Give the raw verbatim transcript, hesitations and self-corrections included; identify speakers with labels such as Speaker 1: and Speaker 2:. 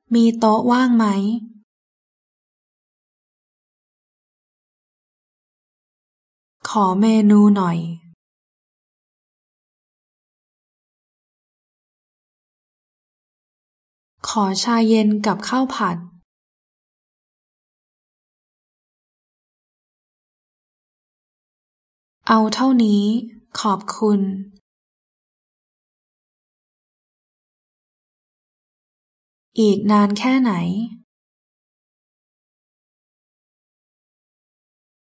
Speaker 1: มีโต๊ะว่างไหมขอเมนูหน่อยขอชาเย็นกับข้าวผัดเอาเท่านี้ขอบคุณอีกนานแค่ไหน